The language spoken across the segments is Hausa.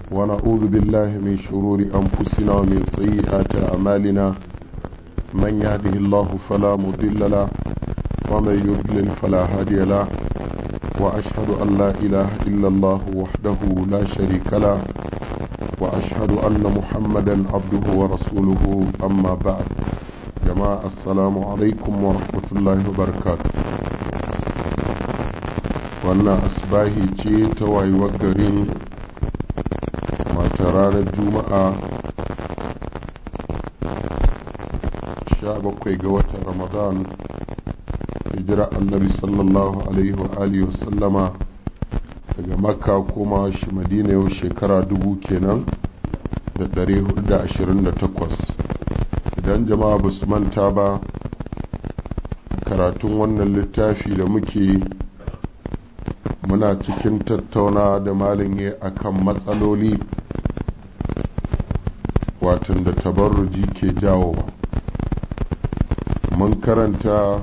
ونعوذ بالله من شرور أنفسنا ومن سيئات أعمالنا من يهده الله فلا مضل له ومن يضلل فلا هادي له وأشهد أن لا إله إلا الله وحده لا شريك له وأشهد أن محمدا عبده ورسوله أما بعد. جماعة السلام عليكم ورحمة الله وبركاته. wannan asbahi ce ta wayewar garin mata ranar juma'a 17 ga watan ramadan hijira annabi sallallahu alaihi wa alihi wasallama daga makka koma shi madina yau shekara 2000 kenan da 428. idan jama'a ba su manta ba karatun wannan littafi da muke muna cikin tattauna da malin ya akan matsaloli watan da tabarruji ke jawo. mun karanta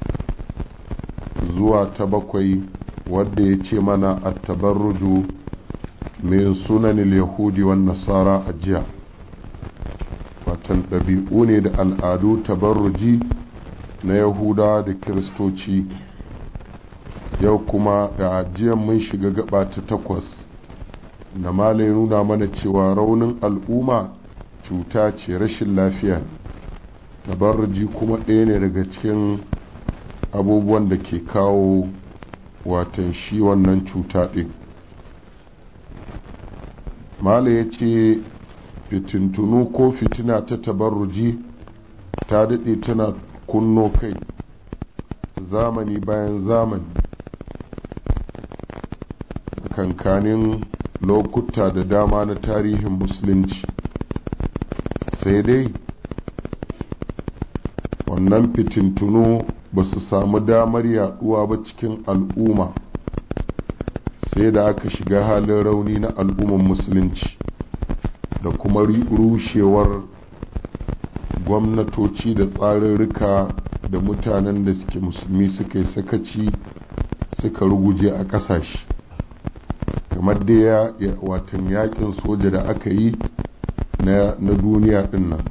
zuwa ta 7 wadda ya ce mana a tabarruju min sunanin yahudi wan nasara a jiya, watan ɗabi'u ne da al'adu tabarruji na yahuda da kiristoci. yau kuma ga ajiyar mun shiga gaba ta 8 na malai nuna mana cewa raunin al'umma cuta ce, rashin lafiya. tabarruji kuma ɗaya ne daga cikin abubuwan da ke kawo watan shi wannan cuta ɗin. malai ya ce fitintunu ko fitina ta tabarruji ta daɗe tana kunno kai zamani bayan zamani kankanin lokuta da dama na tarihin musulunci, sai dai wannan fitintunu ba su samu damar yaduwa ba cikin al'umma sai da aka shiga halin rauni na al'umman musulunci da kuma rushewar gwamnatoci da tsarurruka da mutanen da suke musulmi suka yi sakaci suka ruguje a ƙasashe, kamar da ya watan yakin soja da aka yi na duniya din nan,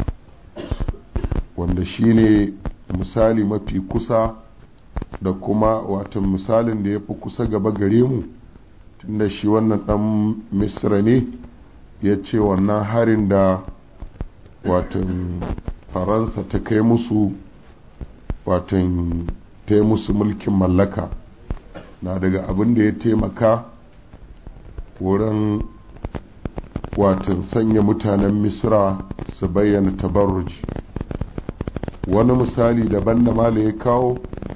wanda shine misali mafi kusa da kuma watan misalin da ya fi kusa gaba gare mu, tunda shi wannan dan misra ne ya ce wannan harin da watan faransa ta kai musu, watan ta yi musu mulkin mallaka, na daga abin da ya taimaka wurin watan sanya mutanen misra su bayyana tabarruji. wani misali daban da mala ya kawo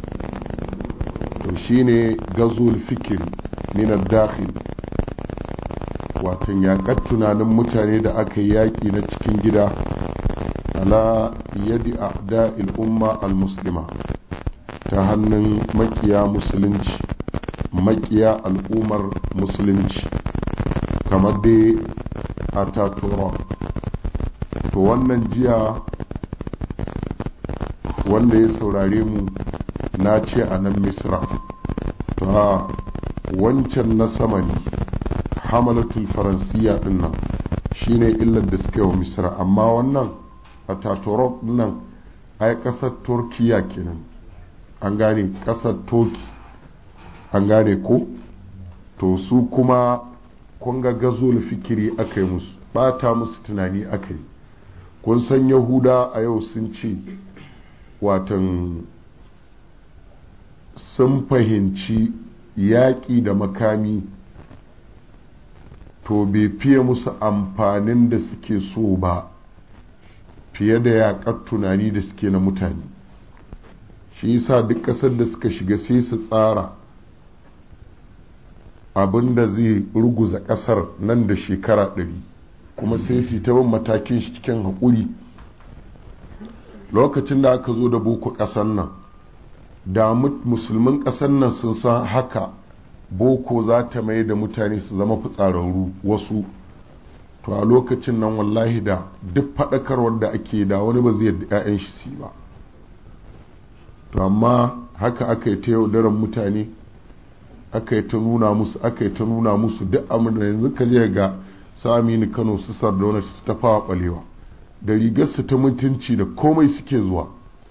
to shine gazul fikiri min ad-dakhil, watan yaƙar tunanin mutane da aka yi yaƙi na cikin gida ala yadi a'da'il umma al-muslima, ta hannun makiya musulunci, makiya al'ummar musulunci kamar dai a tatura. to wannan jiya wanda ya saurare mu na ce a nan misra, to ha wancan na sama ne hamalatul faransiya din nan shine illar da suka yi wa misra, amma wannan a tatura nan ai kasar turkiya kenan, an gane, kasar turki, an gane ko. to su kuma kun ga gazol fikiri aka yi musu, bata musu tunani aka yi. kun san yahuda a yau sun ce watan sun fahimci yaƙi da makami to bai fiye musu amfanin da suke so ba fiye da yaƙar tunani da suke na mutane. shi yasa duk ƙasar da suka shiga sai su tsara abin da zai ruguza ƙasar nan da shekara 100, kuma sai su ta bin matakin shi cikin haƙuri. lokacin da aka zo da boko ƙasar nan, da musulmin ƙasar nan sun san haka boko za ta mai da mutane su zama fitsararru wasu, to a lokacin nan wallahi da duk faɗakarwar da ake da wani ba zai yadda 'ya'yan shi su ba. to amma haka aka yi ta yaudaran mutane, aka yi ta nuna musu duk abin da yanzu ka je ga su Aminu Kano, su Sardauna, su Tafawa Balewa, da rigarsu ta mutunci da komai suke zuwa.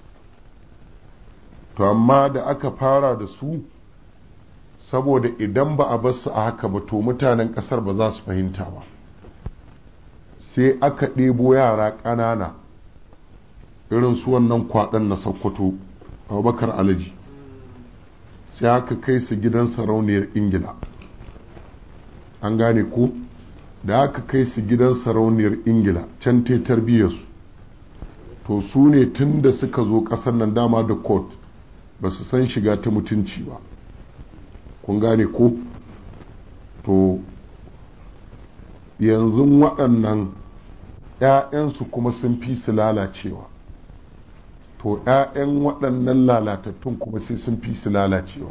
To amma da aka fara da su, saboda idan ba a bar su a haka ba to mutanen ƙasar ba za su fahimta ba, sai aka ɗebo yara ƙanana irin su wannan kwaɗon na Sokoto, Abubakar Alaji, sai aka kai su gidan sarauniyar Ingila. An gane ko? Da aka kai su gidan sarauniyar Ingila can te tarbiyyarsu, to su ne tun da suka zo ƙasar nan dama da court ba su san shiga ta mutunci ba. Kun gane ko? To yanzu waɗannan ‘ya'yansu kuma sun fi su lalacewa, to ‘ya'yan waɗannan lalatattun kuma sai sun fi su lalacewa.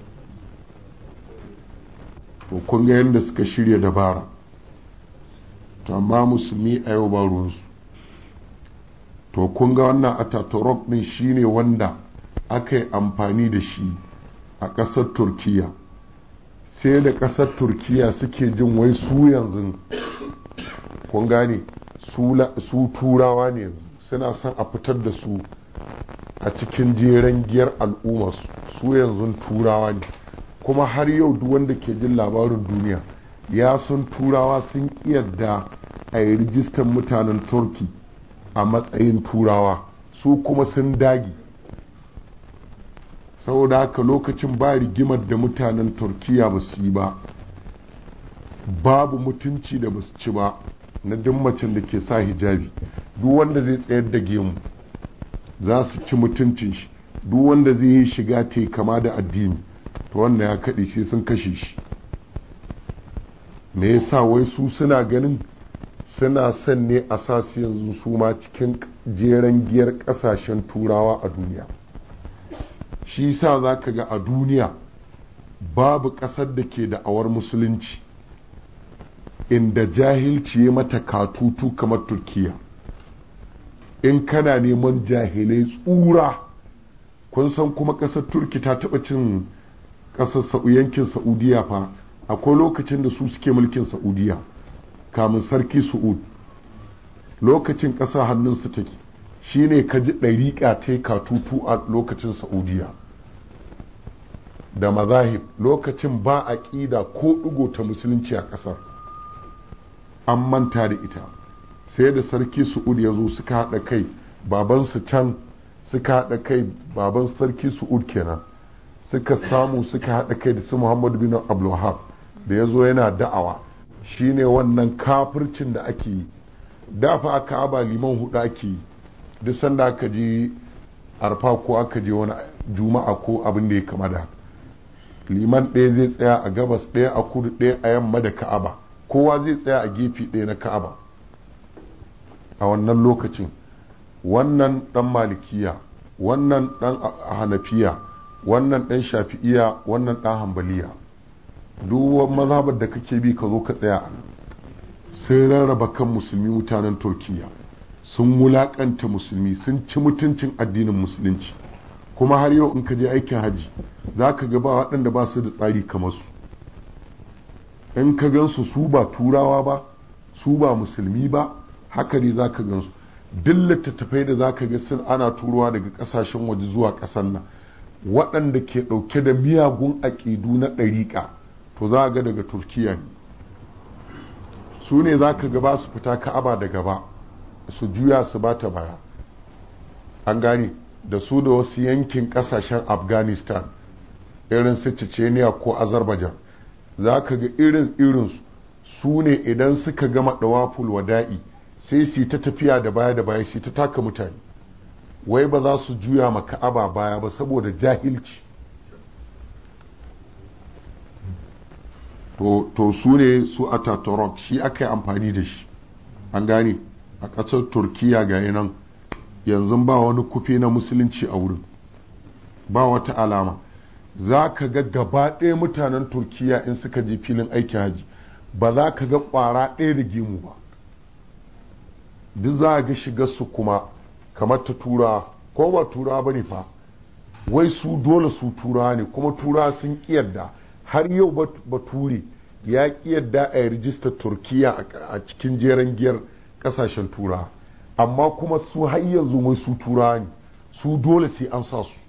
To kun ga yadda suka shirya dabara, to amma musulmi a yau ba ruwansu. To kun ga wannan Ataturk ɗin shi ne wanda aka yi amfani da shi a ƙasar Turkiya, sai da ƙasar Turkiya suke jin wai su yanzu, kun gane, su turawa ne yanzu, suna son a fitar da su a cikin jeren giyar al'ummarsu, su yanzu turawa ne. Kuma har yau duk wanda ke jin labarin duniya ya san turawa sun yarda a yi rijistar mutanen Turki a matsayin turawa, su kuma sun dagi. Saboda haka lokacin ba rigimar da mutanen Turkiya ba su yi ba, babu mutunci da ba su ci ba na duk macen da ke sa hijabi. Duk wanda zai tsayar da gemu za su ci mutuncin shi, duk wanda zai yi shiga te kama da addini to wannan ya kaɗi sai sun kashe shi. Me yasa? wai su suna ganin suna son ne a sa su yanzu su ma cikin jeren giyar ƙasashen turawa a duniya. Shi sa za ka ga a duniya babu ƙasar da ke da awar musulunci inda jahilci ya mata katutu kamar Turkiya. In kana neman jahilai tsura, kun san kuma ƙasar Turki ta taɓa cin ƙasar yankin Saudiya fa, akwai lokacin da su suke mulkin Saudiya kamun sarki Su'ud, lokacin ƙasa hannunsu take, shi ne ka ji ɗariƙa ta yi katutu a lokacin Saudiya da mazahib. Lokacin ba a ƙida ko ɗigo ta musulunci a ƙasar, an manta da ita. Sai da sarki Su'ud ya zo suka haɗa kai, babansu can suka haɗa kai, baban sarki Su'ud kenan, suka samu suka haɗa kai da su Muhammadu bin Abdul Wahab da ya zo yana da'awa. Shine wannan kafircin da ake yi. Dafa aka aba liman hudu ake yi, duk sanda aka je arfa ko aka je wani juma'a ko abin da ya kama da. Liman ɗaya zai tsaya a gabas, ɗaya a kudu, ɗaya a yamma da Ka'aba, kowa zai tsaya a gefe ɗaya na Ka'aba. A wannan lokacin wannan ɗan malikiya, wannan ɗan hanafiya, wannan ɗan shafi'iya, wannan ɗan hambaliya, duk mazhabar da kake bi ka zo ka tsaya. Sun rarraba kan musulmi. Mutanen Turkiya sun wulakanta musulmi, sun ci mutuncin addinin musulunci. Kuma har yau in ka je aikin haji za ka ga ba waɗanda ba su da tsari kamar su. In ka gansu su ba turawa ba, su ba musulmi ba, haka ne za ka gansu. Duk littattafai da za ka ga sun ana turowa daga ƙasashen waje zuwa ƙasar nan, waɗanda ke ɗauke da miyagun aƙidu na ɗariƙa, to za a ga daga Turkiya ne. Su ne za ka ga ba su fita Ka'aba da gaba, su juya su ba ta baya. An gane, da su da wasu yankin ƙasashen Afghanistan irin su Chechnya ko Azerbaijan, za ka ga irinsu su ne idan suka gama ɗawaful wada'i sai su ta tafiya da baya da baya, su ta taka mutane, wai ba za su juya ma Ka'aba baya ba saboda jahilci. to su ne su Ataturk, shi aka yi amfani da shi. An gane, a ƙasar Turkiya ga nan yanzu ba wani kufe na musulunci a wurin, ba wata alama. Za ka ga gaba ɗaya mutanen Turkiya in suka je filin aikin haji ba za ka ga ƙwara ɗaya da gemu ba, duk za a ga shigar su kuma kamar ta turawa, ko ba turawa ba ne fa, wai su dole su turawa ne, kuma turawa sun ƙiyarda. Har yau bature ya ƙi yadda a yi rijistar turkiya a cikin jeren giyar ƙasashen tura, amma kuma su har yanzu mai su tura ne, su dole sai an sa su.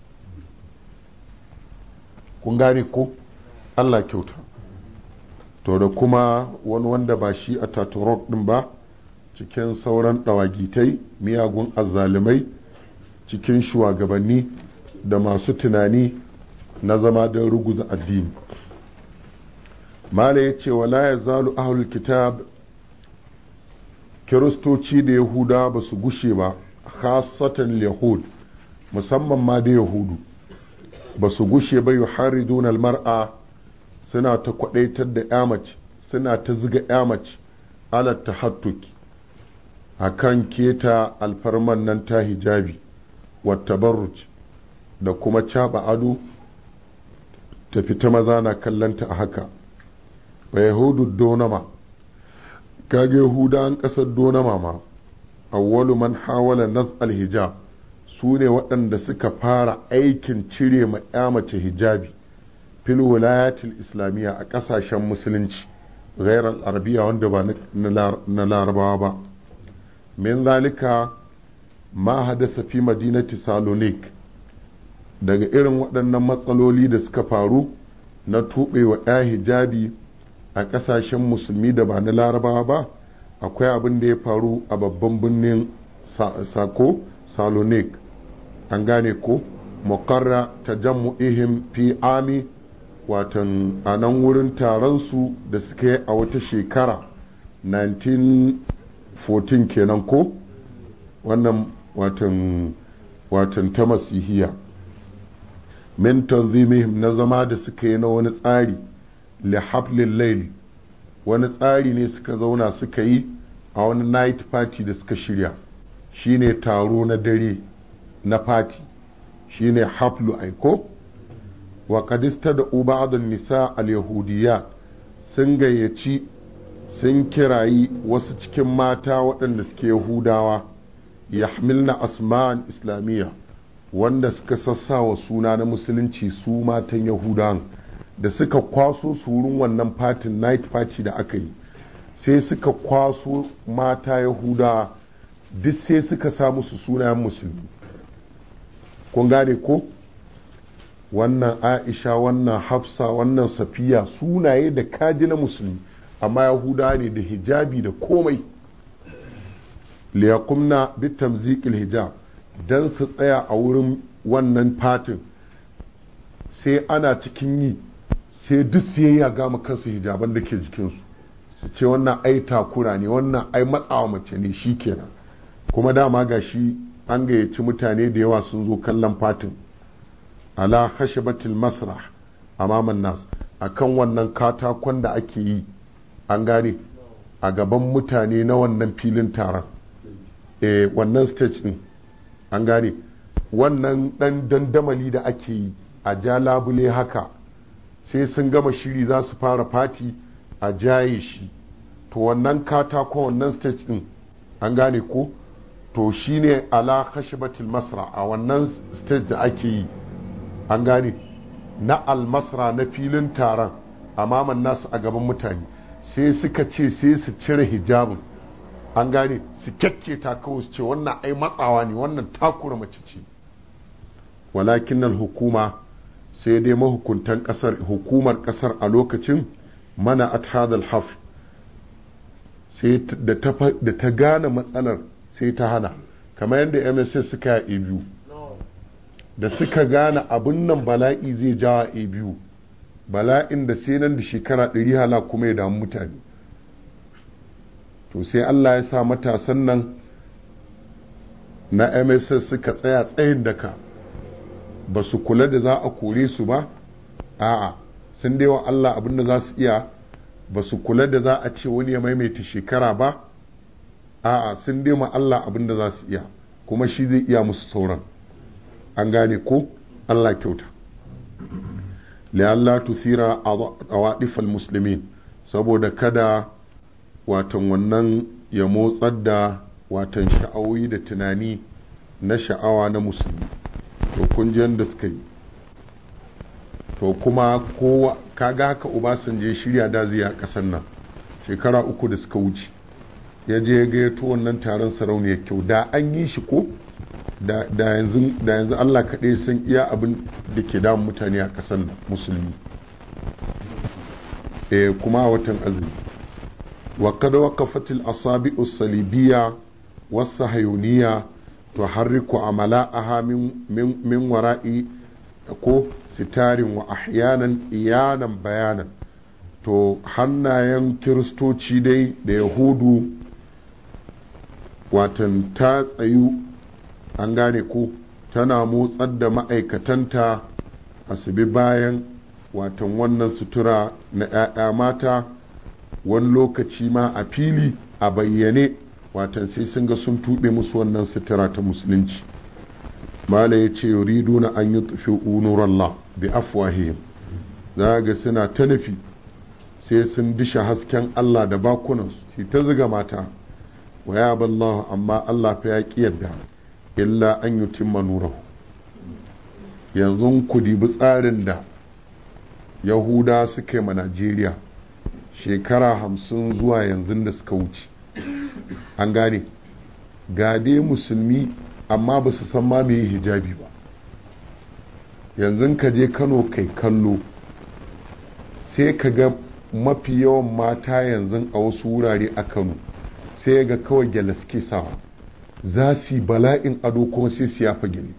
kun gane ko? Allah kyauta. To da kuma wani wanda ba shi a tatorot ɗin ba, cikin sauran ɗawagitai miyagun azzalumai cikin shugabanni da masu tunani na zama don ruguza addini. Mala ya ce wala ya zalu ahlul kitab, kiristoci da yahuda ba su gushe ba, khasatan yahud, musamman ma da yahudu ba su gushe ba yuharidun almar'a, suna ta kwadaitar da yamace, suna ta ziga yamace ala tahattuki akan keta alfarman nan ta hijabi wa tabarruj da kuma caba ado ta fita maza na kallanta a haka. wa yahudu donama, kage yahudan kasar donama ma awwalu man hawala naz'al hijab, su ne waɗanda suka fara aikin cire ma mace hijabi fil wilayatil islamiyya a ƙasashen musulunci ghairar arabiya wanda ba na larabawa ba. min zalika ma hadasa fi madinati salonik, daga irin waɗannan matsaloli da suka faru na tuɓewa ya hijabi a ƙasashen musulmi da ba na larabawa ba, akwai abin da ya faru a babban birnin sako salonik, an gane ko? muqarra tajammu'ihim fi ami, watan a nan wurin taron su da suka yi a wata shekara 1914 kenan ko? wannan watan ta masihiya. min tanzimihim, na zama da suka yi na wani tsari li hablil layl, wani tsari ne suka zauna suka yi a wani night party da suka shirya, shine taro na dare na party, shine haflu aiko. wa qadista da ba'd nisa al-yahudiyya, sun gayyaci sun kirayi wasu cikin mata waɗanda suke yahudawa, yahmilna asma'an islamiyya, wanda suka sassawa suna na musulunci, su matan yahudawan da suka kwaso su wurin wannan party, night party da aka yi, sai suka kwaso mata yahudawa duk sai suka sa musu sunayen musulmi. kun gane ko? wannan Aisha, wannan Hafsa, wannan Safiya, sunaye da kaji na musulmi, amma yahudawa ne da hijabi da komai. liyakumna bitamziqil hijab, dan su tsaya a wurin wannan fatin, sai ana cikin yi sai duk sai ya gama kansu hijaban da ke jikinsu, su ce wannan ai takura ne, wannan ai matsawa mace ne, shi kenan. kuma dama ga shi an gayyaci mutane da yawa sun zo kallon fatin ala khashabatil masrah amaman nas, akan wannan katakon da ake yi, an gane, a gaban mutane na wannan filin taron, wannan stage din, an gane, wannan dan dandamali da ake yi a ja labule haka, sai sun gama shiri za su fara fati a jaye shi, to wannan katakon wannan stage din, an gane ko? to shine ala khashbatil masra, a wannan stage da ake yi, an gane, na almasra na filin taron amaman nasu a gaban mutane, sai suka ce sai su cire hijabin, an gane, su kyakketa kawai su ce wannan ai matsawa ne, wannan takura mace ce. walakin hukuma, sai dai mahukuntan kasar, hukumar kasar a lokacin, mana at hadal haf, sai da ta gane matsalar sai ta hana, kamar yadda MSS suka yi biyu, da suka gane abin nan bala'i zai jawa biyu, bala'in da sai nan da shekara 100 hala kuma ya damu mutane. to sai Allah ya sa matasan nan na MSS suka tsaya tsayin daka, ba su kula da za a kore su ba, a'a sun dai wa Allah abin da za su iya, ba su kula da za a ce wani ya maimaita shekara ba, a'a sun dai ma Allah abin da za su iya, kuma shi zai iya musu sauran, an gane ko? Allah kyauta. li'alla tusira awadifal muslimin, saboda kada watan wannan ya motsar da watan sha'awoyi da tunani na sha'awa na musulmi. to kun ji yadda suka yi, to kuma kowa kaga haka Obasanjo ya shirya da zai a ƙasar nan shekara 3 da suka wuce, ya je ya gayyato wannan taron sarauniyar kyau. Da an yi shi ko da yanzu Allah kaɗai san iya abin da ke damun mutane a ƙasar nan musulmi, kuma a watan azumi. wa kada waqafatil asabi'u salibiyya was-sahayuniyya tuharriku amala'aha min wara'i ko sitarin wa ahyanan iyanan bayanan. To hannayen kiristoci dai da yahudu watan ta tsayu, an gane ko, tana motsar da ma'aikatanta a su bi bayan watan wannan sutura na 'ya'ya mata, wani lokaci ma a fili a bayyane, watan sai sun ga sun tuɓe musu wannan sutura ta musulunci. mala ya ce yuriduna an yi tufi unurallah bi afwahihim, za ga suna ta nufi sai sun disha hasken Allah da bakunansu, shi ta ziga mata. wa ya ballahu, amma Allah fa ya ƙi yadda illa an yutimma nurahu. yanzu ku dibi tsarin da yahuda suka yi ma Najeriya shekara 50 zuwa yanzu da suka wuce, an gane, gade musulmi amma ba su san ma me hijabi ba. yanzu ka je Kano kai kallo sai ka ga mafi yawan mata yanzu a wasu wurare a Kano sai ga kawai gyale suke sawa, za su yi bala'in ado kuma sai su yafa gini.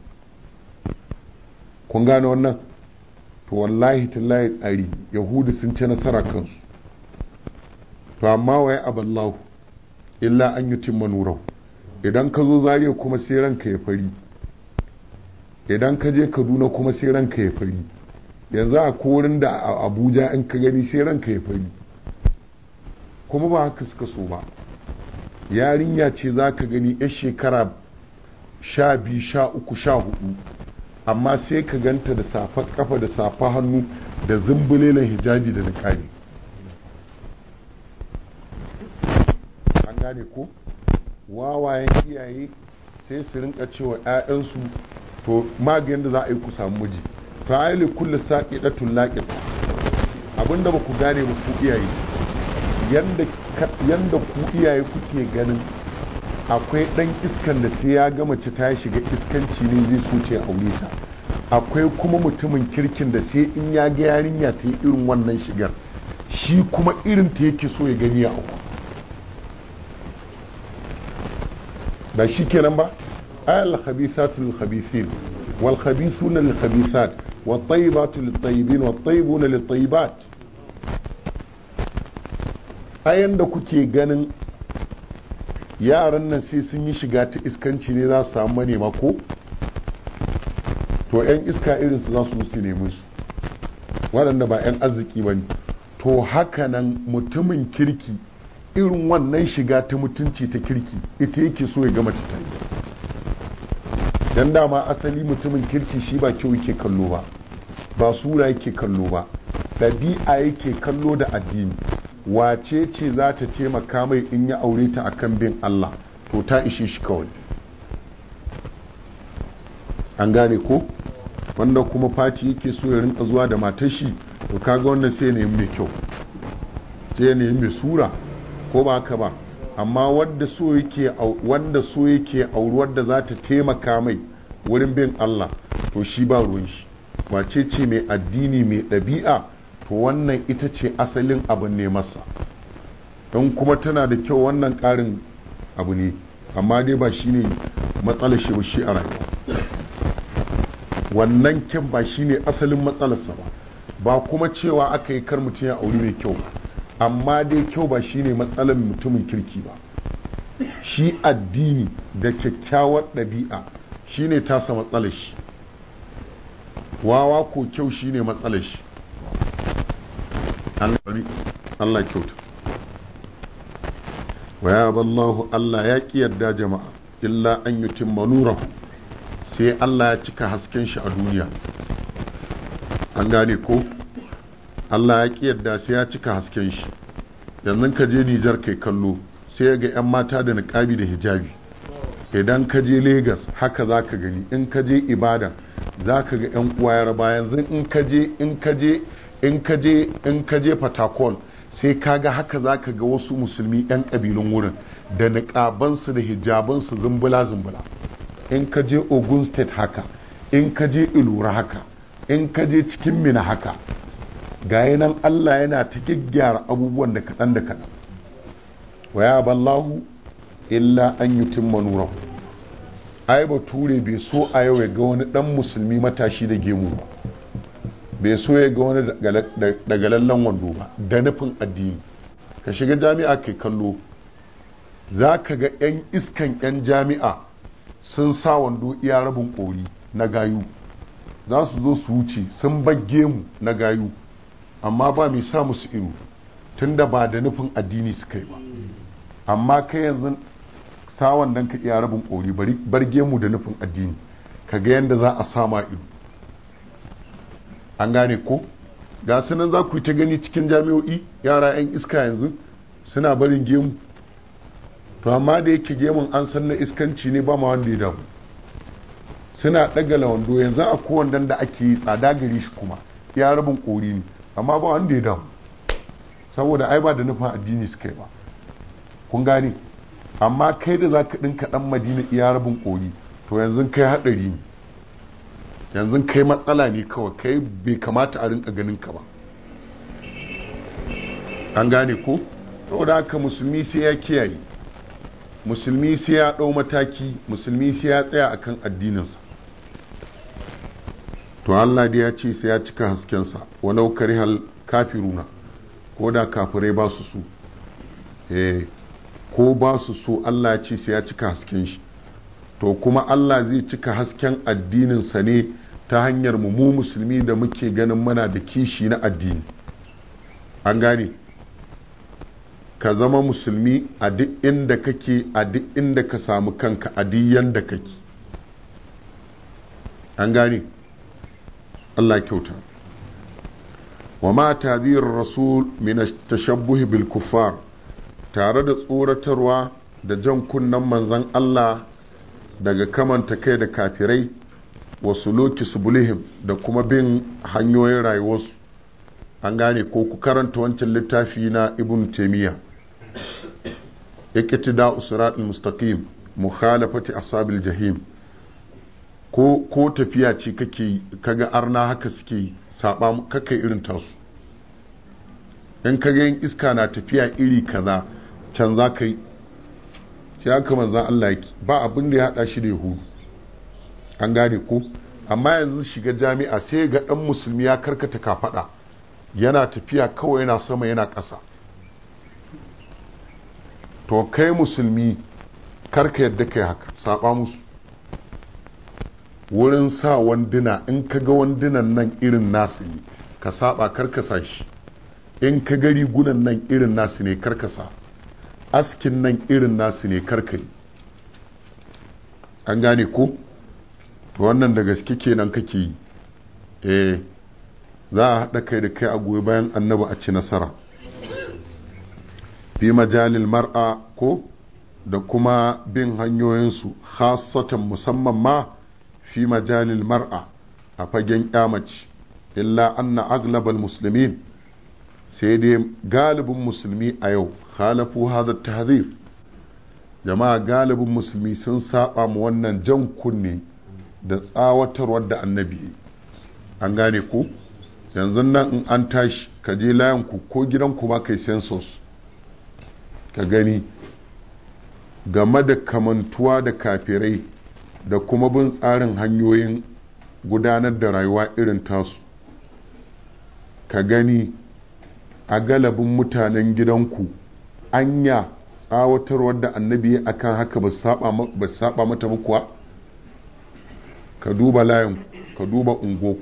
kun gane wannan? to wallahi tallahi tsari yahudu sun ci nasara kansu. to amma waye aballahu illa an yutimma nurahu. idan ka zo Zaria kuma sai ranka ya fari, idan ka je Kaduna kuma sai ranka ya fari, yanzu a korin da a Abuja in ka gani sai ranka ya fari, kuma ba haka suka so ba. yarinya ce za ka gani 'yar shekara 12, 13, 14, amma sai ka ganta da safar kafa da safa hannu da zumbulelen hijabi da niqabi. an gane ko? wawayen iyaye sai su rinka cewa 'ya'yansu to maganin da za a yi ku samu miji, fa'ili kullu saqidatun laqit. abinda ba ku gane ba ku iyaye, yanda ku iyaye kuke ganin akwai dan iskan da sai ya ga mace ta shiga iskanci ne zai so ce aure ta, akwai kuma mutumin kirkin da sai in ya ga yarinya ta yi irin wannan shigar shi kuma irin ta yake so ya gani a uku. ba shi kenan ba? ayal khabithatu lil khabithin wal khabithuna lil khabithat wat tayyibatu lit tayyibin wat tayyibuna lit tayyibat. ayan da kuke ganin yaran nan sai sun yi shiga ta iskanci ne za su samu manema ko? to 'yan iska irinsu za su musu nemi su, waɗanda ba 'yan arziki ba ne. to haka nan mutumin kirki irin wannan shiga ta mutunci ta kirki ita yake so ya gama ta yi. don dama asali mutumin kirki shi ba kyau yake kallo ba, ba sura yake kallo ba, ɗabi'a yake kallo da addini. wace ce za ta taimaka mai in ya aure ta akan bin Allah, to ta ishe shi kawai. an gane ko? wanda kuma fati yake so ya rinka zuwa da matar shi, to kaga wannan sai ne mai kyau, sai ne mai sura, ko ba haka ba? amma wanda so yake auri wadda za ta taimaka mai wurin bin Allah, to shi ba ruwan shi. wace ce mai addini mai ɗabi'a, to wannan ita ce asalin abin ne masa. don kuma tana da kyau, wannan ƙarin abu ne, amma dai ba shi ne matsalar shi ba shi a rayuwa. wannan kyan ba shi ne asalin matsalarsa ba, ba kuma cewa aka yi kar mutum ya auri mai kyau, amma dai kyau ba shi ne matsalar mutumin kirki ba. shi addini da kyakkyawar ɗabi'a shi ne tasa matsalar shi, wawa ko kyau shi ne matsalar shi. Allah kyauta. wa ya ballahu, Allah ya ƙi yarda jama'a illa an yutimma nurahu, sai Allah ya cika hasken shi a duniya. an gane ko? Allah ya ƙi yarda sai ya cika hasken shi. yanzu ka je Nijar kai kallo sai ga 'yan mata da niqabi da hijabi. idan ka je Lagos haka za ka gani, in ka je Ibadan za ka ga 'yan uwa Yaraba. yanzu in ka je in ka je Fatakol sai kaga haka za ka ga wasu musulmi 'yan ƙabilun wurin da niƙabansu da hijabansu zumbula-zumbula. In ka je Ogun State haka, in ka je Ilura haka, in ka je cikin Mina haka, ga nan Allah yana ta gyaggyara abubuwan da kaɗan da kaɗan. Wa ya ballahu illa an yutimma nurahu. Ai bature bai so a yau ya ga wani ɗan musulmi matashi da gemu ba, bai so ya ga wani daga lallan wando ba, da nufin addini. Ka shiga jami'a kai kallo, za ka ga 'yan iskan 'yan jami'a sun sa wando iya rabin ƙori na gayu, za su zo su wuce sun bagge mu na gayu, amma ba mai sa musu ido tunda ba da nufin addini suka yi ba. Amma kai yanzu sa wandon ka iya rabin ƙori barge mu da nufin addini, ka ga yadda za a sama ido. An gane ko? Ga sunan za ku yi ta gani cikin jami'o'i yara 'yan iska yanzu suna barin gemu. To amma da yake gemun an san na iskanci ne, ba ma wanda ya damu, suna ɗaga wando. Yanzu a kowandan da ake yi tsada gari shi kuma ya rabin ƙori ne, amma ba wanda ya damu, saboda ai ba da nufin addini suka yi ba. Kun gane? Amma kai da za ka ɗinka ɗan Madina iya rabin ƙori, to yanzu kai haɗari ne, yanzu kai matsala ne kawai, kai bai kamata a rinka ganin ka ba. An gane ko? Saboda haka musulmi sai ya kiyaye, musulmi sai ya ɗau mataki, musulmi sai ya tsaya akan addininsa. To Allah da ya ce sai ya cika haskensa, walau karihal kafiruna, ko da kafirai ba su so, ko ba su so Allah ya ce sai ya cika hasken shi. To kuma Allah zai cika hasken addininsa ne ta hanyar mu musulmi da muke ganin mana da kishi na addini. An gane? Ka zama musulmi a duk inda kake, a duk inda ka samu kanka, a duk yanda kake. An gane? Allah kyauta. Wa ma tadhirur rasul min at-tashabbuh bil kuffar, tare da tsoratarwa da jan kunnan manzon Allah daga kamanta kai da kafirai, wa suluki subulihim, da kuma bin hanyoyin rayuwarsu. An gane ko? Ku karanta wancan littafi na Ibn Taymiyyah, iqtida'u siratal mustaqim mukhalafati ashabil jahim. Ko tafiya ce kake kaga arna haka suke saba kake irin tasu. In kaga yin iska na tafiya iri kaza, can za ka yi. Ya kama za Allah yake, ba abin da ya hada shi da Yahudu. An gane ko? Amma yanzu shiga jami'a sai ga dan musulmi ya karkata kafada, yana tafiya kawai yana sama yana ƙasa. To kai musulmi karka yadda kai haka, saba musu. Wurin sa wanduna, in ka ga wandunan nan irin nasu ne ka saba, karkasa shi. In ka ga rigunan nan irin nasu ne karkasa, askin nan irin nasu ne karkai. An gane ko? To wannan da gaske kenan kake yi. Za a haɗa kai da kai a goyi bayan annabi a ci nasara. Fi majalil mar'a ko da kuma bin hanyoyinsu, khasatan musamman ma fi majalil mar'a, a fagen kyamaci. Illa anna aglabal muslimin, sai dai galibin musulmi a yau khalafu hadha tahdhib. Jama'a galibin musulmi sun saba mu wannan jan kunne da tsawatarwar da annabi. An gane ku? Yanzu nan in an tashi ka je layanku ko gidanku ma kai census ka gani game da kamantuwa da kafirai da kuma bin tsarin hanyoyin gudanar da rayuwa irin tasu. Ka gani a galabin mutanen gidanku anya tsawatarwar da annabi akan haka ba saba mata mukuwa. Ka duba layin, ka duba ungoku.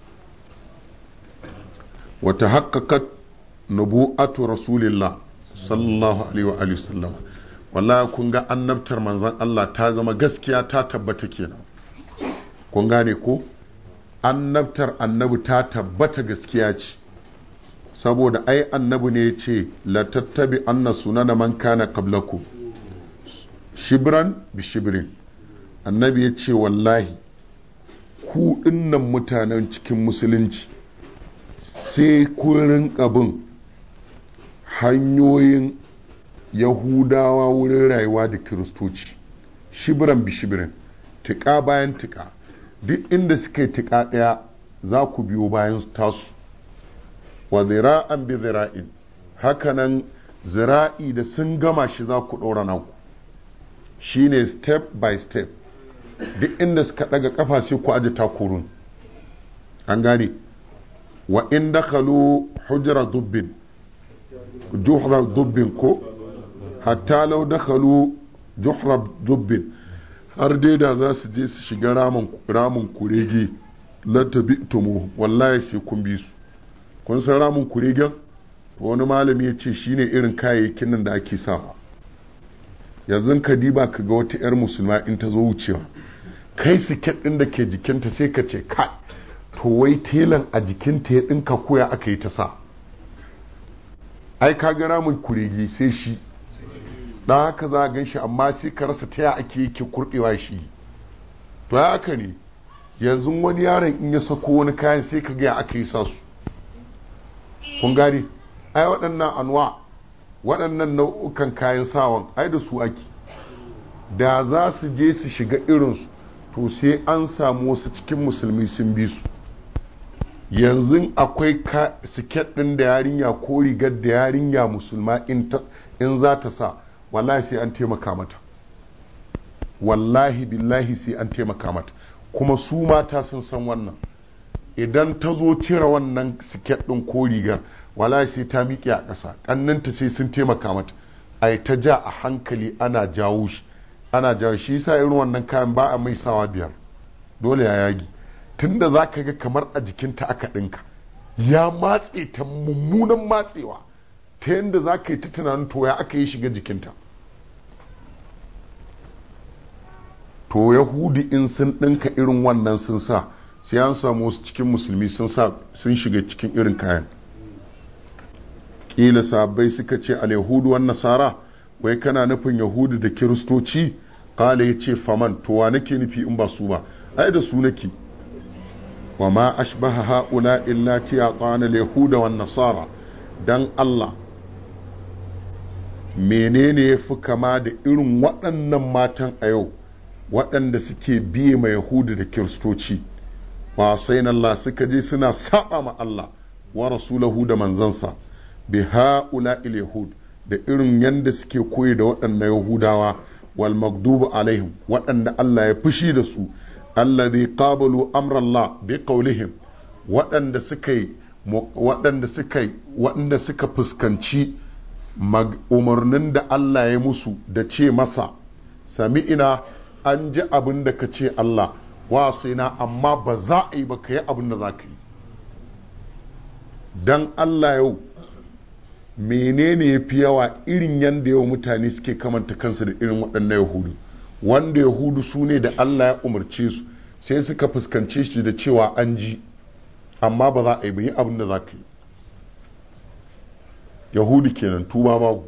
Wata haƙaƙat nubu'atu rasulillah sallallahu alaihi wa alihi sallam. Wallahi kun ga annabtar manzon Allah ta zama gaskiya, ta tabbata kenan. Kun gane ko? Annabtar annabi ta tabbata gaskiya ce, saboda ai annabi ne ya ce la tattabi anna sunana man kana qablakum shibran bi shibrin. Annabi ya ce wallahi ku dinnan mutanen cikin musulunci sai kurin abin hanyoyin yahudawa wurin rayuwa da kiristoci, shibiran bi shibiran, tuƙa bayan tuƙa, duk inda suka yi tuƙa ɗaya za ku biyo bayan tasu, wa zira'an bi zira'in, hakanan zira'i da sun gama shi za ku ɗora naku, shi ne step by step, duk inda suka ɗaga ƙafa sai ku aji takurun, an gane, wa in dakhalu hujra dubbin, juhra dubbin ko hatta lau dakhalu juhra dubbin, har dai da za su je su shiga ramin kurege latabi'tumu, wallahi sai kun bi su. Kun san ramin kuregen? Wani malami ya ce shine irin kayayyakin nan da ake sawa. Yanzu ka diba ka ga wata 'yar musulma in ta zo wucewa, kai siket ɗin da ke jikinta sai ka ce kai, to wai telan a jikinta ya ɗinka koya aka yi ta sa. Ai ka ga ramin kurege sai shi, dan haka za a gan shi, amma sai ka rasa ta ya ake yake kurɗewa shi. To ya aka ne, yanzu wani yaron in ya sako wani kayan sai ka gaya aka yi sa su. Kun gane, ai waɗannan anwa, waɗannan nau'ukan kayan sawan ai da su ake, da za su je su shiga irinsu to sai an samu wasu cikin musulmi sun bi su. Yanzu akwai siket ɗin da yarinya ko rigar da yarinya musulma in za ta sa, wallahi sai an taimaka mata, wallahi billahi sai an taimaka mata, kuma su mata sun san wannan. Idan ta zo cire wannan siket ɗin ko rigar, wallahi sai ta miƙe a ƙasa, ƙannanta sai sun taimaka mata, ai ta ja a hankali ana jawo shi, ana jawo shi. Yasa irin wannan kayan ba a mai sawa biyar, dole ya yagi, tunda za ka ga kamar a jikinta aka ɗinka, ya matse ta mummunan matsewa, ta yadda za ka yi ta tunanin to ya aka yi shiga jikinta. To yahudi in sun ɗinka irin wannan sun sa, sai an samu wasu cikin musulmi sun shiga cikin irin kayan. Ƙila sahabbai suka ce al yahudu wan nasara, wai kana nufin yahudu da kiristoci? Kala ya ce faman, to wa nake nufi in ba su ba, ai da su nake. wa ma ashbaha haula illa tiyatan al yahuda wan nasara, dan Allah menene yafi kama da irin waɗannan matan a yau waɗanda suke biye ma yahudu da kiristoci? wa sayin Allah, suka je suna saba ma Allah wa rasulahu da manzansa, bi haula il yahud, da irin yanda suke koyi da waɗannan yahudawa, wal magdubu alaihim, waɗanda Allah ya fushi da su, alladhi qabalu amra Allah bi qawlihim, waɗanda suka fuskanci umarnin da Allah ya musu da ce masa sami'ina, an ji abin da ka ce Allah, wa na, amma ba za a yi ba, ka yi abin da za ka yi. Dan Allah yau menene ya fi yawa irin yadda yau mutane suke kamanta kansu da irin waɗannan yahudu, wanda yahudu su ne da Allah ya umarce su sai suka fuskance shi da cewa an ji, amma ba za a yi ba, yi abin da za ka yi. Yahudu kenan, tuba babu.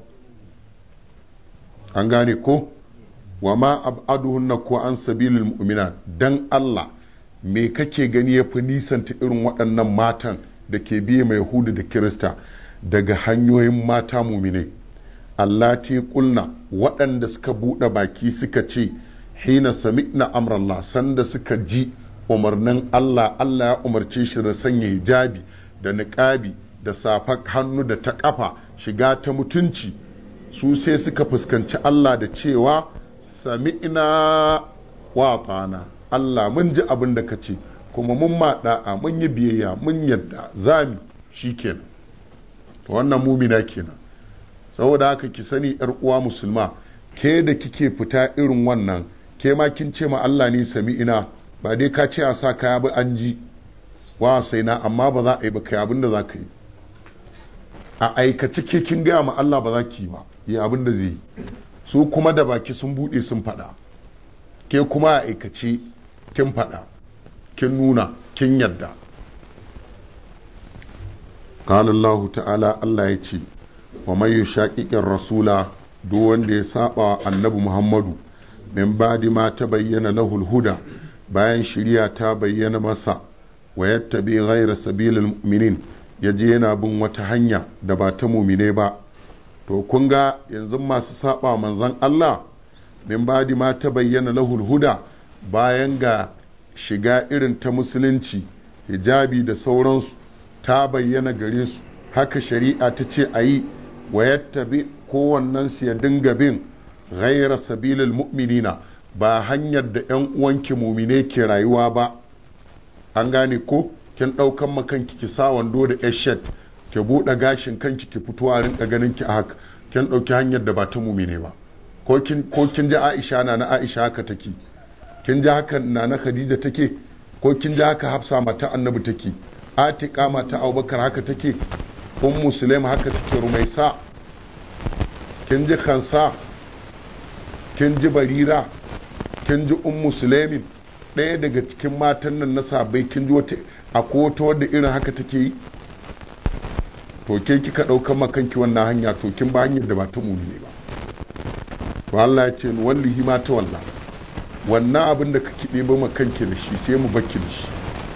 An gane ko? wa ma ab'aduhunna ko an sabilil mu'minat, dan Allah me kake gani yafi nisanta irin waɗannan matan da ke biye mai Yahudu da Kirista daga hanyoyin mata mu'minai? allati qulna, waɗanda suka buɗe baki suka ce hina sami'na amrallah, sanda suka ji umarnin Allah, Allah ya umarce shi da sanya hijabi da niqabi da safar hannu da ta kafa, shiga ta mutunci, su sai suka fuskanci Allah da cewa sami'na wa atana, Allah mun ji abin da kace kuma mun maɗa'a, mun yi biyayya, mun yadda zami, shikenan. To wannan mumina kenan. Saboda haka ki sani yar uwa musulma, ke da kike fita irin wannan, ke ma kin ce ma Allah ne sami'ina, ba dai ka ce a sa kaya ba an ji wa sai na, amma ba za a yi ba, kai abin da za ka yi a aikace. Ke kin gaya ma Allah ba za ki yi ba, yi abin da zai yi. Su kuma da baki sun buɗe sun faɗa, ke kuma a aikace kin faɗa, kin nuna, kin yadda. qala Allah ta'ala, Allah ya ce wa man yushaqiqir rasula, duk wanda ya saba annabi Muhammadu min ba'di ma tabayyana lahul huda, bayan shiriya ta bayyana masa, wa yattabi ghayra sabilil mu'minin, ya je yana bin wata hanya da ba ta mumine ba. To kun ga yanzu masu saba manzon Allah min badi ma ta bayyana lahul huda, bayan ga shiga irin ta musulunci, hijabi da sauransu ta bayyana gare su, haka shari'a ta ce a yi, wa yattabi kowannensu ya dinga bin ghaira sabilil mu'minina, ba hanyar da ‘yan uwanki mumine ke rayuwa ba. An gane ko kin ɗaukan makanki ki sa wando da eshet, ki buɗe gashin kanki ki fito a rinka ganin ki a haka, kin ɗauki hanyar da ba ta mumine ba. Ko kin ji Aisha na Aisha haka take, kin ji haka na Khadija take, ko kin ji haka Hafsa mata Annabi take, Atika mata Abubakar haka take, Ummu Sulaim haka take, Rumaisa, kin ji Khansa, kin ji Barira, kin ji Ummu Sulaimin, ɗaya daga cikin matan nan na sabai, kin ji wata akwai wata wadda irin haka take yi. To ke kika ɗaukan makanki wannan hanya, to kin ba hanyar da ba ta mumine ba. To Allah ya ce wallahi ma ta walla, wannan abin da ka kiɗe ba makanki da shi sai mu bakki da shi,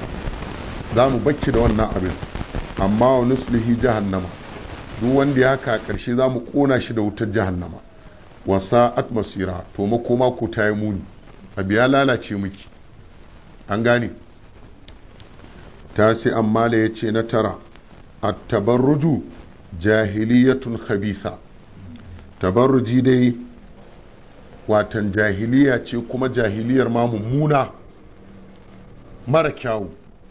za mu bakki da wannan abin. Amma wa nuslihi jahannama, duk wanda ya haka a ƙarshe za mu ƙona shi da wutar jahannama. Wasa atmasira, to makoma ko ta yi muni, abu ya lalace miki. An gane ta sai amma ya ce na tara, at-tabarruju jahiliyatun khabitha. Tabarruji dai watan jahiliya ce, kuma jahiliyar ma mummuna mara kyawu.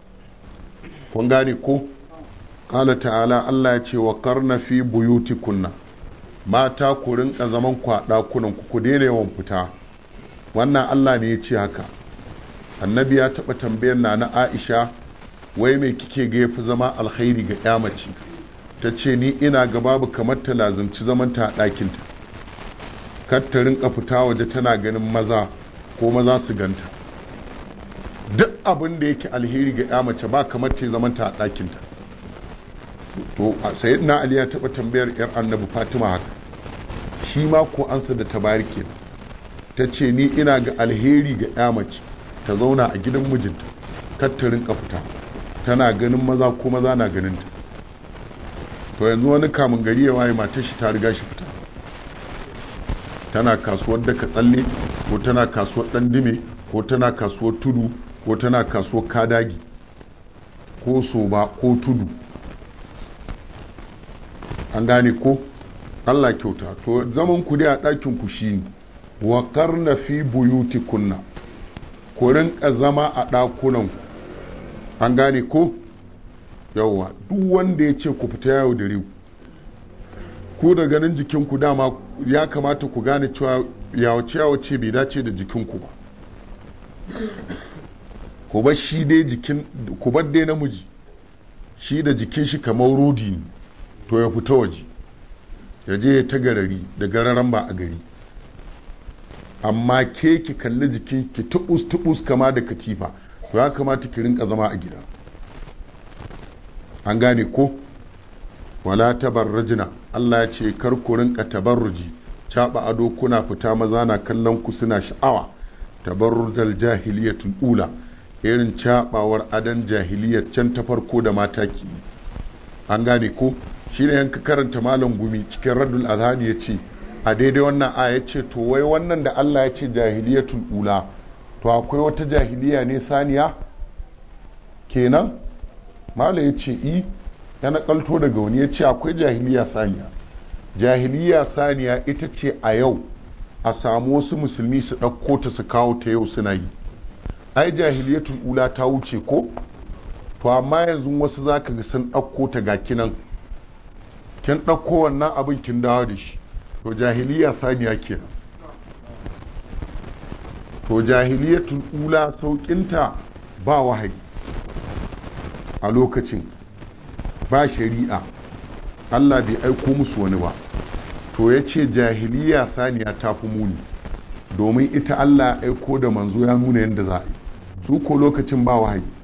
Kun gane ko? Qala ta'ala, Allah ya ce wa qarna fi buyutikunna, mata ku rinka zaman ku a ɗakunan ku daina yawan fita. Wannan Allah ne ya ce haka. Annabi ya taɓa tambayar na Aisha, wai mai kike ga yafi zama alkhairi ga ya mace? Ta ce ni ina ga babu kamar ta lazimci zaman ta a ɗakinta, kar ta rinka fita waje tana ganin maza ko maza su ganta. Duk abin da yake alheri ga ya mace ba kamar ta zaman ta a ɗakinta. To sayyidina Ali ya taɓa tambayar yar Annabi Fatima haka, shi ma ko ansa da tabari kenan. Ta ce ni ina ga alheri ga ya mace ta zauna a gidan mijinta, kar ta rinka fita tana ganin maza ko maza na ganin ta. To yanzu wani kamun gari ya waye matar shi ta riga shi fita, tana kasuwar daka tsalle, ko tana kasuwar dan dime, ko tana kasuwar tudu, ko tana kasuwar kadagi, ko soba ko tudu. An gane ko? Allah kyauta. To zaman ku dai a ɗakin ku shine wa qarna fi buyutikunna, ku rinka zama a ɗakunan ku. An gane ko? Yawwa, duk wanda ya ce ku fita yawo da riku, ku da ganin jikinku dama ya kamata ku gane cewa yawace bai dace da jikinku ba. Ku bar shi dai jikin, ku bar dai namiji shi da jikin shi kamar rodi ne, to ya fita waje ya je ta garari da gararan ba a gari. Amma ke ki kalli jikin ki tubus kama da katifa, to ya kamata ki rinka zama a gida. An gane ko? Wala tabarrajina, Allah ya ce kar ku rinka tabarruji, caba ado kuna fita maza na kallon ku suna sha'awa. Tabarrujal jahiliyatul ula, irin cabawar adan jahiliyar can ta farko da mata ki. An gane ko? Shi ne yanka karanta malam Gumi cikin Raddul Azhani ya ce a daidai wannan aya ce, to wai wannan da Allah ya ce jahiliyatul ula, to akwai wata jahiliya ne saniya kenan? Malam ya ce ya nakalto daga wani ya ce akwai jahiliya saniya. Jahiliya saniya ita ce a yau a samu wasu musulmi su ɗauko ta su kawo ta yau suna yi. Ai jahiliyatul ula ta wuce ko? To amma yanzu wasu za ka ga sun ɗauko ta ga kinan, kin ɗauko wannan abin kin dawo da shi, to jahiliya saniya kenan. To jahiliyatul ula sauƙinta ba wahayi a lokacin, ba shari'a, Allah bai aiko musu wani ba. To ya ce jahiliya saniya ta fi muni, domin ita Allah ya aiko da manzo ya nuna yadda za a yi, su ko lokacin ba wahayi.